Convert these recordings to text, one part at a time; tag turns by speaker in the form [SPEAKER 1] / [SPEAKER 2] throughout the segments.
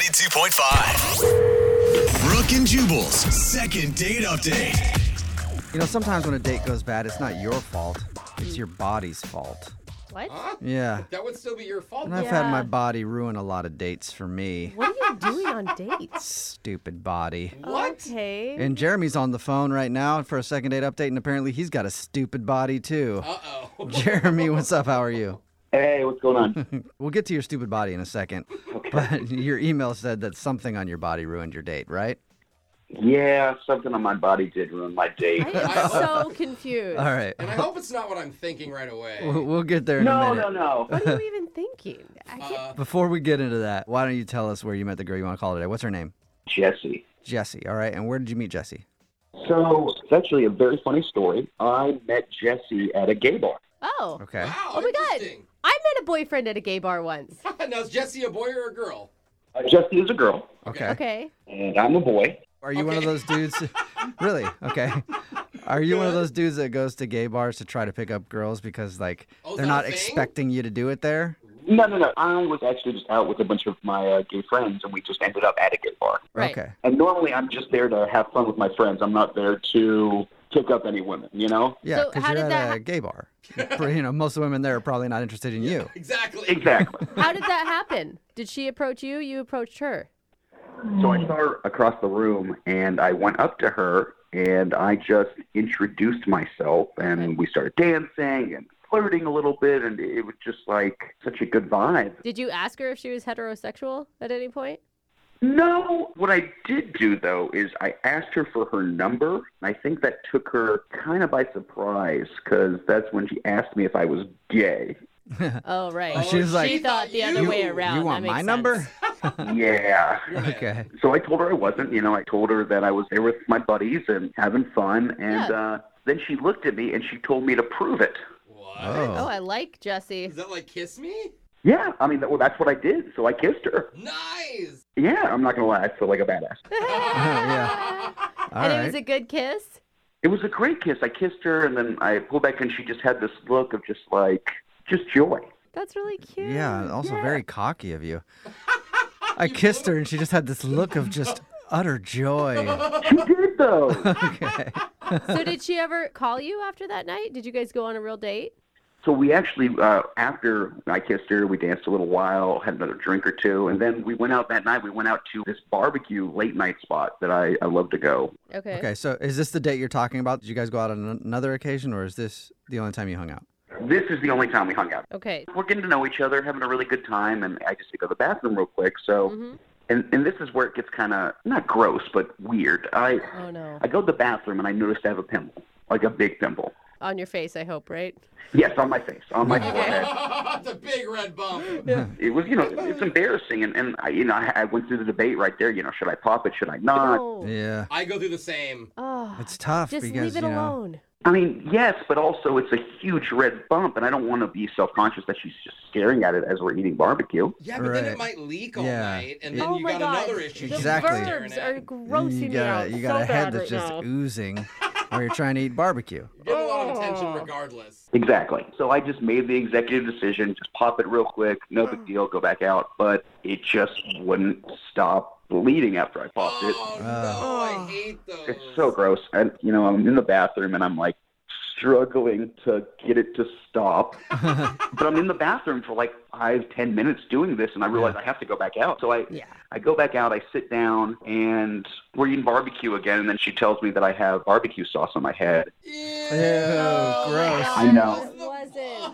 [SPEAKER 1] 92.5. Brooke and Jubal's second date update.
[SPEAKER 2] You know, sometimes when a date goes bad, it's not your fault. It's your body's fault.
[SPEAKER 3] What?
[SPEAKER 4] Huh?
[SPEAKER 2] Yeah.
[SPEAKER 4] That would still be your fault.
[SPEAKER 2] And I've had my body ruin a lot of dates for me.
[SPEAKER 3] What are you doing on dates?
[SPEAKER 2] Stupid body.
[SPEAKER 4] What?
[SPEAKER 3] Okay.
[SPEAKER 2] And Jeremy's on the phone right now for a second date update, and apparently he's got a stupid body too.
[SPEAKER 4] Uh-oh.
[SPEAKER 2] Jeremy, what's up? How are you?
[SPEAKER 5] Hey, what's going on?
[SPEAKER 2] We'll get to your stupid body in a second.
[SPEAKER 5] Okay.
[SPEAKER 2] But your email said that something on your body ruined your date, right?
[SPEAKER 5] Yeah, something on my body did ruin my date.
[SPEAKER 3] I am so confused.
[SPEAKER 2] All right.
[SPEAKER 4] And I hope it's not what I'm thinking right away.
[SPEAKER 2] We'll get there in a
[SPEAKER 5] No,
[SPEAKER 2] minute.
[SPEAKER 5] no.
[SPEAKER 3] What are you even thinking? I can't...
[SPEAKER 2] Before we get into that, why don't you tell us where you met the girl you want to call today? What's her name?
[SPEAKER 5] Jesse.
[SPEAKER 2] Jessie. All right. And where did you meet Jessie?
[SPEAKER 5] So, it's actually a very funny story. I met Jesse at a gay bar.
[SPEAKER 3] Oh.
[SPEAKER 2] Okay.
[SPEAKER 4] Wow,
[SPEAKER 3] Oh my God.
[SPEAKER 4] interesting.
[SPEAKER 3] I met a boyfriend at a gay bar once.
[SPEAKER 4] Now, is Jesse a boy or a girl?
[SPEAKER 5] Jesse is a girl,
[SPEAKER 2] Okay.
[SPEAKER 3] Okay.
[SPEAKER 5] and I'm a boy.
[SPEAKER 2] Are you one of
[SPEAKER 4] Okay.
[SPEAKER 2] those dudes? Really? Okay. Are you one of those dudes that goes to gay bars to try to pick up girls because, like,
[SPEAKER 4] Oh, is
[SPEAKER 2] they're
[SPEAKER 4] that a
[SPEAKER 2] not
[SPEAKER 4] thing?
[SPEAKER 2] expecting you to do it there?
[SPEAKER 5] No. I was actually just out with a bunch of my gay friends, and we just ended up at a gay bar.
[SPEAKER 3] Right.
[SPEAKER 2] Okay.
[SPEAKER 5] And normally I'm just there to have fun with my friends. I'm not there to pick up any women, you know?
[SPEAKER 2] Yeah,
[SPEAKER 3] So
[SPEAKER 2] because
[SPEAKER 3] how
[SPEAKER 2] you're
[SPEAKER 3] did
[SPEAKER 2] at
[SPEAKER 3] that
[SPEAKER 2] a gay bar. You know, most of the women there are probably not interested in you.
[SPEAKER 4] Exactly.
[SPEAKER 5] Exactly.
[SPEAKER 3] How did that happen? Did she approach you? You approached her?
[SPEAKER 5] So I saw her across the room, and I went up to her, and I just introduced myself, and we started dancing and flirting a little bit, and it was just like such a good vibe.
[SPEAKER 3] Did you ask her if she was heterosexual at any point?
[SPEAKER 5] No, what I did do, though, is I asked her for her number, and I think that took her kind of by surprise, because that's when she asked me if I was gay.
[SPEAKER 3] Oh, right.
[SPEAKER 4] Oh,
[SPEAKER 2] She was like,
[SPEAKER 3] she thought the other
[SPEAKER 4] you-
[SPEAKER 3] way around.
[SPEAKER 2] You
[SPEAKER 3] That
[SPEAKER 2] want
[SPEAKER 3] makes
[SPEAKER 2] my
[SPEAKER 3] sense.
[SPEAKER 2] number?
[SPEAKER 5] Yeah.
[SPEAKER 2] Okay.
[SPEAKER 5] So I told her I wasn't. You know, I told her that I was there with my buddies and having fun. And then she looked at me and she told me to prove it.
[SPEAKER 4] What?
[SPEAKER 3] Oh, I like Jesse.
[SPEAKER 4] Is that like kiss me?
[SPEAKER 5] Yeah, I mean, that's what I did. So I kissed her.
[SPEAKER 4] Nice.
[SPEAKER 5] Yeah, I'm not going to lie. I feel like a badass.
[SPEAKER 2] Yeah. All
[SPEAKER 3] And
[SPEAKER 2] right.
[SPEAKER 3] it was a good kiss?
[SPEAKER 5] It was a great kiss. I kissed her and then I pulled back and she just had this look of just joy.
[SPEAKER 3] That's really cute.
[SPEAKER 2] Yeah, also very cocky of you. I kissed her and she just had this look of just utter joy.
[SPEAKER 5] She did, though.
[SPEAKER 2] Okay.
[SPEAKER 3] So did she ever call you after that night? Did you guys go on a real date?
[SPEAKER 5] So we actually, after I kissed her, we danced a little while, had another drink or two, and then we went out that night. We went out to this barbecue late night spot that I love to go.
[SPEAKER 3] Okay.
[SPEAKER 2] Okay, so is this the date you're talking about? Did you guys go out on another occasion, or is this the only time you hung out?
[SPEAKER 5] This is the only time we hung out.
[SPEAKER 3] Okay.
[SPEAKER 5] We're getting to know each other, having a really good time, and I just had to go to the bathroom real quick. So, and this is where it gets kind of, not gross, but weird.
[SPEAKER 3] Oh, no.
[SPEAKER 5] I go to the bathroom, and I noticed I have a pimple, like a big pimple.
[SPEAKER 3] On your face, I hope, right?
[SPEAKER 5] Yes, on my face, on my forehead.
[SPEAKER 4] It's a big red bump.
[SPEAKER 5] It was, it's embarrassing, and I went through the debate right there. Should I pop it? Should I not?
[SPEAKER 3] No.
[SPEAKER 2] Yeah.
[SPEAKER 4] I go through the same.
[SPEAKER 3] Oh,
[SPEAKER 2] It's tough
[SPEAKER 3] just
[SPEAKER 2] because,
[SPEAKER 3] leave it
[SPEAKER 2] you know.
[SPEAKER 3] alone.
[SPEAKER 5] I mean, yes, but also it's a huge red bump, and I don't want to be self-conscious that she's just staring at it as we're eating barbecue.
[SPEAKER 4] Yeah, but then
[SPEAKER 2] Right.
[SPEAKER 4] it might leak all
[SPEAKER 2] Yeah.
[SPEAKER 4] night, and then
[SPEAKER 3] Oh
[SPEAKER 4] you
[SPEAKER 3] my
[SPEAKER 4] got
[SPEAKER 3] God.
[SPEAKER 4] another issue.
[SPEAKER 2] Exactly.
[SPEAKER 3] The verbs are grossing
[SPEAKER 2] You
[SPEAKER 3] me
[SPEAKER 2] got
[SPEAKER 3] out.
[SPEAKER 2] you got
[SPEAKER 3] so
[SPEAKER 2] a head
[SPEAKER 3] bad
[SPEAKER 2] that's
[SPEAKER 3] right
[SPEAKER 2] just
[SPEAKER 3] now.
[SPEAKER 2] oozing while you're trying to eat barbecue.
[SPEAKER 4] You get a lot of attention
[SPEAKER 3] Oh.
[SPEAKER 4] regardless.
[SPEAKER 5] Exactly. So I just made the executive decision, just pop it real quick, no big deal, go back out. But it just wouldn't stop bleeding after I popped it.
[SPEAKER 4] Oh, no, I hate those.
[SPEAKER 5] It's so gross. And, I'm in the bathroom and I'm like struggling to get it to stop. But I'm in the bathroom for like 5-10 minutes doing this, and I realize I have to go back out. So I go back out, I sit down, and we're eating barbecue again, and then she tells me that I have barbecue sauce on my head.
[SPEAKER 4] Ew,
[SPEAKER 2] gross.
[SPEAKER 5] I know.
[SPEAKER 3] It wasn't.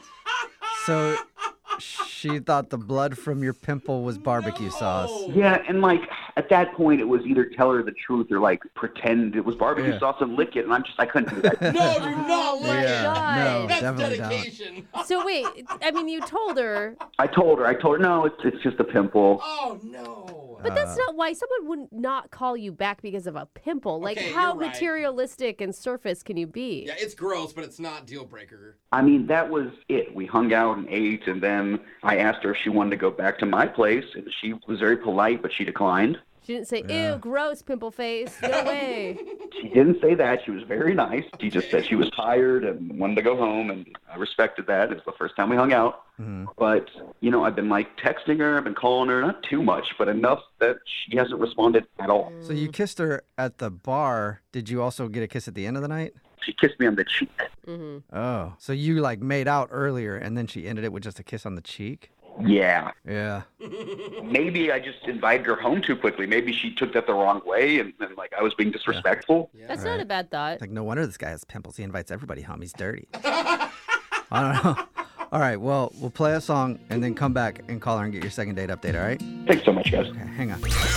[SPEAKER 2] So she thought the blood from your pimple was barbecue sauce.
[SPEAKER 5] Yeah, and at that point, it was either tell her the truth or pretend it was barbecue
[SPEAKER 2] Yeah.
[SPEAKER 5] sauce and lick it, and I couldn't do that.
[SPEAKER 4] No, do not
[SPEAKER 3] my
[SPEAKER 4] lick it.
[SPEAKER 3] God.
[SPEAKER 2] No,
[SPEAKER 4] That's
[SPEAKER 2] definitely
[SPEAKER 4] dedication.
[SPEAKER 3] So wait, I mean, you told her,
[SPEAKER 5] I told her, no, it's just a pimple.
[SPEAKER 4] Oh, no.
[SPEAKER 3] but that's not why someone would not call you back because of a pimple. Like,
[SPEAKER 4] Okay,
[SPEAKER 3] how
[SPEAKER 4] you're right.
[SPEAKER 3] materialistic and surface can you be?
[SPEAKER 4] Yeah, it's gross, but it's not deal breaker.
[SPEAKER 5] I mean, that was it. We hung out and ate, and then I asked her if she wanted to go back to my place, and she was very polite, but she declined.
[SPEAKER 3] She didn't say, ew, gross, pimple face. No way.
[SPEAKER 5] She didn't say that. She was very nice. She just said she was tired and wanted to go home, and I respected that. It was the first time we hung out.
[SPEAKER 2] Mm-hmm.
[SPEAKER 5] But, I've been, texting her. I've been calling her, not too much, but enough that she hasn't responded at all.
[SPEAKER 2] So you kissed her at the bar. Did you also get a kiss at the end of the night?
[SPEAKER 5] She kissed me on the cheek.
[SPEAKER 3] Mm-hmm.
[SPEAKER 2] Oh. So you, made out earlier, and then she ended it with just a kiss on the cheek?
[SPEAKER 5] Yeah.
[SPEAKER 2] Yeah.
[SPEAKER 5] Maybe I just invited her home too quickly. Maybe she took that the wrong way, and I was being disrespectful.
[SPEAKER 4] Yeah.
[SPEAKER 3] That's not a bad thought.
[SPEAKER 2] It's no wonder this guy has pimples. He invites everybody home. He's dirty. I don't know. All right, well, we'll play a song and then come back and call her and get your second date update, all right?
[SPEAKER 5] Thanks so much, guys.
[SPEAKER 2] Okay, hang on.
[SPEAKER 1] Moving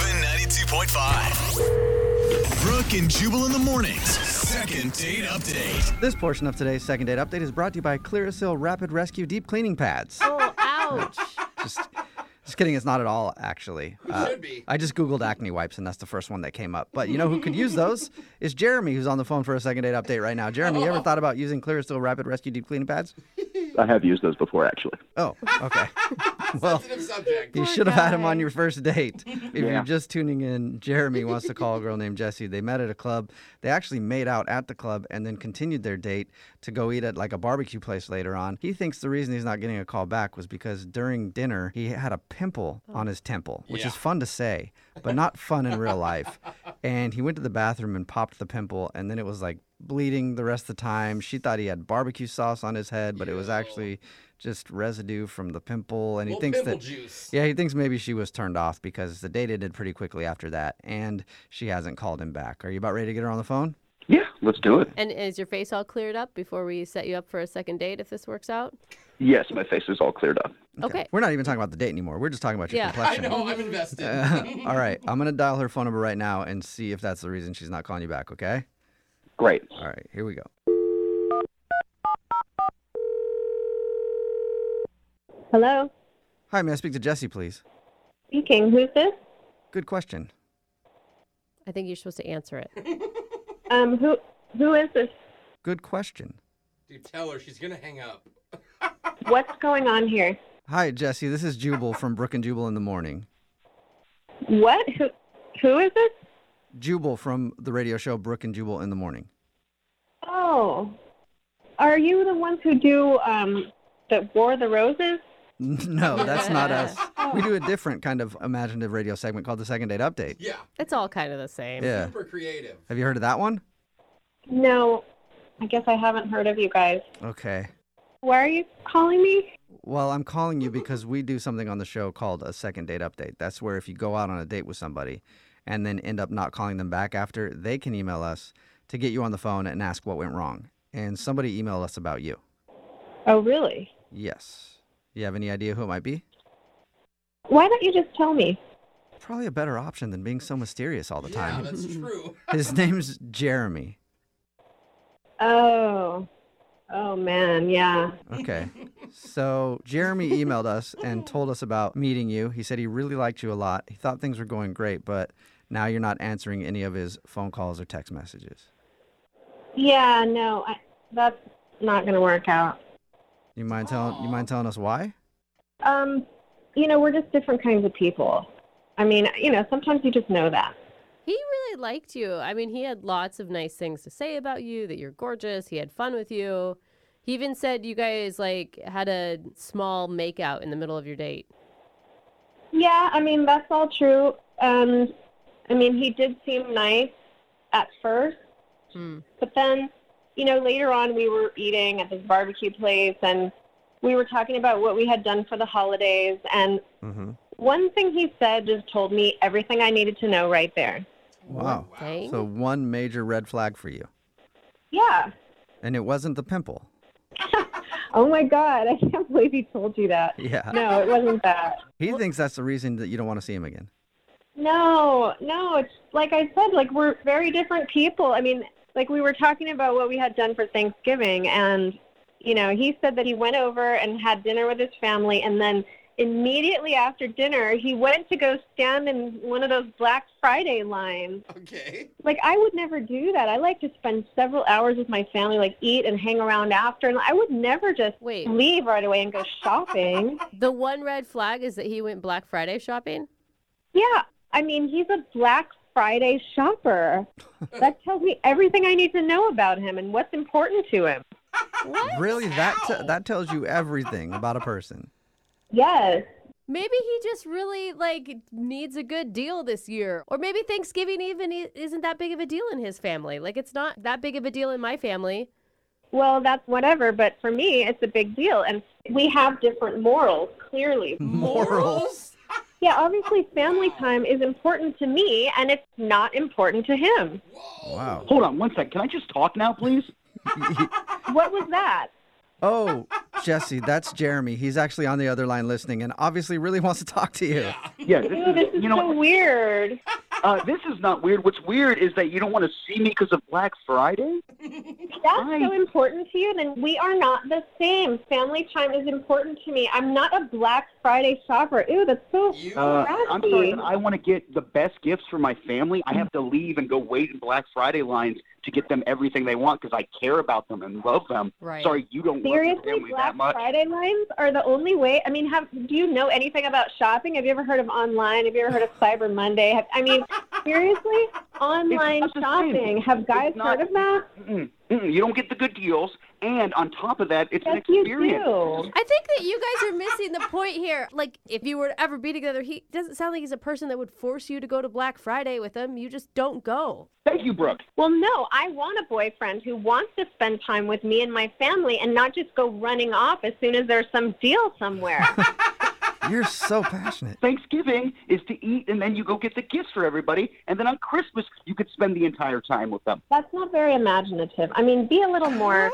[SPEAKER 1] 92.5. Brooke and Jubal in the mornings. Second date update.
[SPEAKER 2] This portion of today's second date update is brought to you by Clearasil Rapid Rescue Deep Cleaning Pads.
[SPEAKER 3] Oh, ouch.
[SPEAKER 2] Just kidding, it's not at all, actually.
[SPEAKER 4] Should be.
[SPEAKER 2] I just Googled acne wipes, and that's the first one that came up. But you know who could use those? Is Jeremy, who's on the phone for a second date update right now. Jeremy, you ever thought about using Clearasil Rapid Rescue Deep Cleaning Pads?
[SPEAKER 5] I have used those before, actually.
[SPEAKER 2] Oh, okay. Well,
[SPEAKER 4] Sensitive subject.
[SPEAKER 2] you should have had him on your first date. If
[SPEAKER 5] Yeah.
[SPEAKER 2] you're just tuning in, Jeremy wants to call a girl named Jessie. They met at a club. They actually made out at the club and then continued their date to go eat at a barbecue place later on. He thinks the reason he's not getting a call back was because during dinner he had a pimple on his temple, which is
[SPEAKER 4] Yeah.
[SPEAKER 2] fun to say, but not fun in real life. And he went to the bathroom and popped the pimple, and then it was bleeding the rest of the time. She thought he had barbecue sauce on his head, but it was
[SPEAKER 4] Ew.
[SPEAKER 2] actually just residue from the pimple. And he
[SPEAKER 4] Little
[SPEAKER 2] thinks
[SPEAKER 4] pimple
[SPEAKER 2] that
[SPEAKER 4] juice.
[SPEAKER 2] yeah, he thinks maybe she was turned off because the date ended pretty quickly after that, and she hasn't called him back. Are you about ready to get her on the phone?
[SPEAKER 5] Yeah, let's do it.
[SPEAKER 3] And is your face all cleared up before we set you up for a second date if this works out?
[SPEAKER 5] Yes, my face is all cleared up.
[SPEAKER 3] Okay.
[SPEAKER 2] We're not even talking about the date anymore. We're just talking about your
[SPEAKER 3] Yeah.
[SPEAKER 4] I
[SPEAKER 2] complexion.
[SPEAKER 4] know, I'm invested.
[SPEAKER 2] All right, I'm going to dial her phone number right now and see if that's the reason she's not calling you back, okay?
[SPEAKER 5] Great.
[SPEAKER 2] All right, here we go.
[SPEAKER 6] Hello,
[SPEAKER 2] Hi, may I speak to Jessie, please?
[SPEAKER 6] speaking. Who's this?
[SPEAKER 2] Good question.
[SPEAKER 3] I think you're supposed to answer it.
[SPEAKER 6] Who is this?
[SPEAKER 2] Good question.
[SPEAKER 4] Dude, tell her she's gonna hang up.
[SPEAKER 6] What's going on here?
[SPEAKER 2] Hi, Jessie. This is Jubal from Brooke and Jubal in the Morning.
[SPEAKER 6] What? Who is this?
[SPEAKER 2] Jubal from the radio show Brooke and Jubal in the Morning.
[SPEAKER 6] Oh, are you the ones who do that wore the roses?
[SPEAKER 2] No, that's not us. We do a different kind of imaginative radio segment called the Second Date Update.
[SPEAKER 4] Yeah,
[SPEAKER 3] It's all kind of the same.
[SPEAKER 2] Yeah.
[SPEAKER 4] super creative.
[SPEAKER 2] Have you heard of that one?
[SPEAKER 6] No, I guess I haven't heard of you guys.
[SPEAKER 2] Okay.
[SPEAKER 6] Why are you calling me?
[SPEAKER 2] Well, I'm calling you because we do something on the show called a second date update. That's where if you go out on a date with somebody and then end up not calling them back after, they can email us to get you on the phone and ask what went wrong. And somebody emailed us about you.
[SPEAKER 6] Oh, really?
[SPEAKER 2] Yes. You have any idea who it might be?
[SPEAKER 6] Why don't you just tell me?
[SPEAKER 2] Probably a better option than being so mysterious all the
[SPEAKER 4] Yeah,
[SPEAKER 2] time.
[SPEAKER 4] that's true.
[SPEAKER 2] His name's Jeremy.
[SPEAKER 6] Oh man, yeah.
[SPEAKER 2] Okay. So Jeremy emailed us and told us about meeting you. He said he really liked you a lot. He thought things were going great, but now you're not answering any of his phone calls or text messages.
[SPEAKER 6] Yeah, no, that's not gonna work out.
[SPEAKER 2] You mind telling us why?
[SPEAKER 6] We're just different kinds of people. I mean, sometimes you just know that.
[SPEAKER 3] He really liked you. I mean, he had lots of nice things to say about you, that you're gorgeous. He had fun with you. He even said you guys had a small makeout in the middle of your date.
[SPEAKER 6] Yeah, I mean, that's all true. He did seem nice at first, but then, later on we were eating at this barbecue place and we were talking about what we had done for the holidays. And one thing he said just told me everything I needed to know right there.
[SPEAKER 2] Wow.
[SPEAKER 3] Dang.
[SPEAKER 2] So one major red flag for you.
[SPEAKER 6] Yeah.
[SPEAKER 2] And it wasn't the pimple.
[SPEAKER 6] Oh, my God. I can't believe he told you that.
[SPEAKER 2] Yeah.
[SPEAKER 6] No, it wasn't that.
[SPEAKER 2] He thinks that's the reason that you don't want to see him again.
[SPEAKER 6] No, it's like I said, we're very different people. I mean, we were talking about what we had done for Thanksgiving, and, he said that he went over and had dinner with his family, and then immediately after dinner, he went to go stand in one of those Black Friday lines.
[SPEAKER 4] Okay.
[SPEAKER 6] I would never do that. I like to spend several hours with my family, eat and hang around after, and I would never just leave right away and go shopping.
[SPEAKER 3] The one red flag is that he went Black Friday shopping?
[SPEAKER 6] Yeah. I mean, he's a Black Friday shopper. That tells me everything I need to know about him and what's important to him.
[SPEAKER 2] Really? That tells you everything about a person.
[SPEAKER 6] Yes.
[SPEAKER 3] Maybe he just really needs a good deal this year. Or maybe Thanksgiving even isn't that big of a deal in his family. Like, it's not that big of a deal in my family.
[SPEAKER 6] Well, that's whatever, but for me, it's a big deal. And we have different morals, clearly.
[SPEAKER 2] Morals?
[SPEAKER 6] Yeah, obviously family time is important to me, and it's not important to him.
[SPEAKER 2] Wow.
[SPEAKER 5] Hold on one sec. Can I just talk now, please?
[SPEAKER 6] What was that?
[SPEAKER 2] Oh, Jesse, that's Jeremy. He's actually on the other line listening and obviously really wants to talk to you.
[SPEAKER 5] Yeah,
[SPEAKER 6] Ew, this is so weird.
[SPEAKER 5] This is not weird. What's weird is that you don't want to see me because of Black Friday?
[SPEAKER 6] That's so important to you, then we are not the same. Family time is important to me. I'm not a Black Friday shopper. Ew, that's so
[SPEAKER 5] I'm sorry, but I want to get the best gifts for my family. I have to leave and go wait in Black Friday lines to get them everything they want because I care about them and love them.
[SPEAKER 3] Right.
[SPEAKER 5] Sorry, you don't love your
[SPEAKER 6] Seriously,
[SPEAKER 5] family
[SPEAKER 6] Black
[SPEAKER 5] that much.
[SPEAKER 6] Friday lines are the only way. I mean, do you know anything about shopping? Have you ever heard of online? Have you ever heard of Cyber Monday? Seriously? Online
[SPEAKER 5] It's not the
[SPEAKER 6] shopping.
[SPEAKER 5] same.
[SPEAKER 6] Have guys
[SPEAKER 5] It's not-
[SPEAKER 6] heard of that?
[SPEAKER 5] You don't get the good deals, and on top of that, it's an
[SPEAKER 6] Yes, you
[SPEAKER 5] experience.
[SPEAKER 6] do.
[SPEAKER 3] I think that you guys are missing the point here. Like, if you were to ever be together, he doesn't sound like he's a person that would force you to go to Black Friday with him. You just don't go.
[SPEAKER 5] Thank you, Brooke.
[SPEAKER 6] Well, no, I want a boyfriend who wants to spend time with me and my family and not just go running off as soon as there's some deal somewhere.
[SPEAKER 2] You're so passionate.
[SPEAKER 5] Thanksgiving is to eat, and then you go get the gifts for everybody, and then on Christmas, you could spend the entire time with them.
[SPEAKER 6] That's not very imaginative. I mean, be a little more,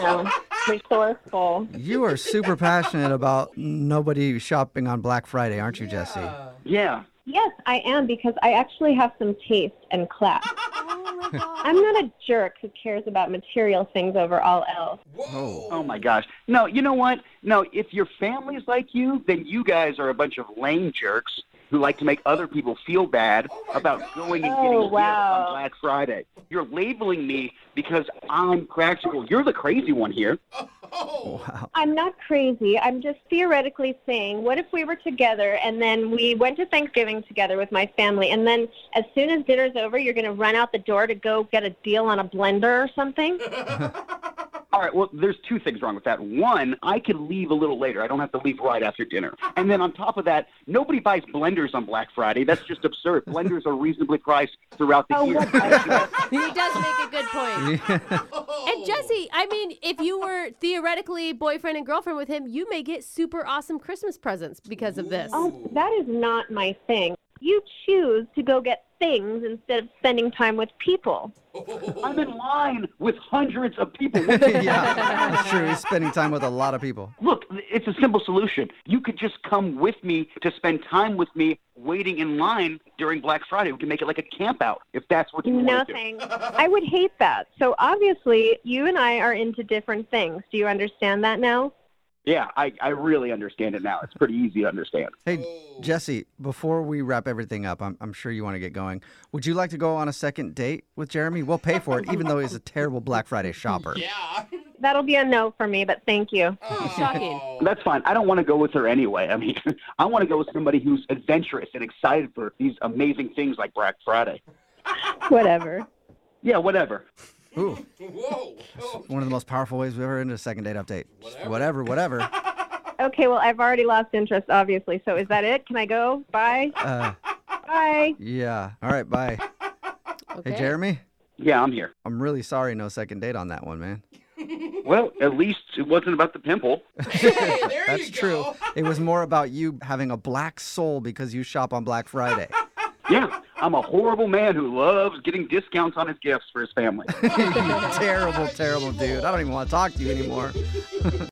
[SPEAKER 6] resourceful.
[SPEAKER 2] You are super passionate about nobody shopping on Black Friday, aren't you, Jesse?
[SPEAKER 5] Yeah.
[SPEAKER 6] Yes, I am, because I actually have some taste and class.
[SPEAKER 3] Oh, my God.
[SPEAKER 6] I'm not a jerk who cares about material things over all else.
[SPEAKER 5] Oh, my gosh. No, you know what? No, if your family's like you, then you guys are a bunch of lame jerks who like to make other people feel bad about going and getting gifts on Black Friday. You're labeling me because I'm practical. You're the crazy one here.
[SPEAKER 2] Wow.
[SPEAKER 6] I'm not crazy. I'm just theoretically saying, what if we were together and then we went to Thanksgiving together with my family, and then as soon as dinner's over, you're going to run out the door to go get a deal on a blender or something?
[SPEAKER 5] All right, well, there's two things wrong with that. One, I could leave a little later. I don't have to leave right after dinner. And then on top of that, nobody buys blenders on Black Friday. That's just absurd. Blenders are reasonably priced throughout the year.
[SPEAKER 3] He does make a good point. And Jesse, I mean, if you were theoretically boyfriend and girlfriend with him, you may get super awesome Christmas presents because of this.
[SPEAKER 6] Oh, that is not my thing. You choose to go get things instead of spending time with people.
[SPEAKER 5] I'm in line with hundreds of people.
[SPEAKER 2] Yeah, that's true. He's spending time with a lot of people.
[SPEAKER 5] Look, it's a simple solution. You could just come with me to spend time with me waiting in line during Black Friday. We can make it like a camp out if that's what you
[SPEAKER 6] No
[SPEAKER 5] want to do.
[SPEAKER 6] thanks. I would hate that. So obviously, you and I are into different things. Do you understand that now?
[SPEAKER 5] Yeah, I really understand it now. It's pretty easy to understand.
[SPEAKER 2] Hey, Jesse, before we wrap everything up, I'm sure you want to get going. Would you like to go on a second date with Jeremy? We'll pay for it, even though he's a terrible Black Friday shopper.
[SPEAKER 4] Yeah.
[SPEAKER 6] That'll be a no for me, but thank you.
[SPEAKER 3] Shocking.
[SPEAKER 5] That's fine. I don't want to go with her anyway. I mean, I want to go with somebody who's adventurous and excited for these amazing things like Black Friday.
[SPEAKER 6] Whatever.
[SPEAKER 5] Yeah, whatever.
[SPEAKER 2] Ooh,
[SPEAKER 4] Whoa.
[SPEAKER 2] one of the most powerful ways we've ever ended a second date update. Whatever.
[SPEAKER 6] Okay, well, I've already lost interest, obviously. So is that it? Can I go? Bye. Bye.
[SPEAKER 2] Yeah. All right, bye.
[SPEAKER 3] Okay.
[SPEAKER 2] Hey, Jeremy,
[SPEAKER 5] Yeah, I'm here.
[SPEAKER 2] I'm really sorry no second date on that one, man.
[SPEAKER 5] Well, at least it wasn't about the pimple.
[SPEAKER 4] Hey, there
[SPEAKER 2] That's
[SPEAKER 4] you
[SPEAKER 2] true.
[SPEAKER 4] go.
[SPEAKER 2] It was more about you having a black soul because you shop on Black Friday.
[SPEAKER 5] Yeah, I'm a horrible man who loves getting discounts on his gifts for his family.
[SPEAKER 2] You terrible, terrible dude. I don't even want to talk to you anymore.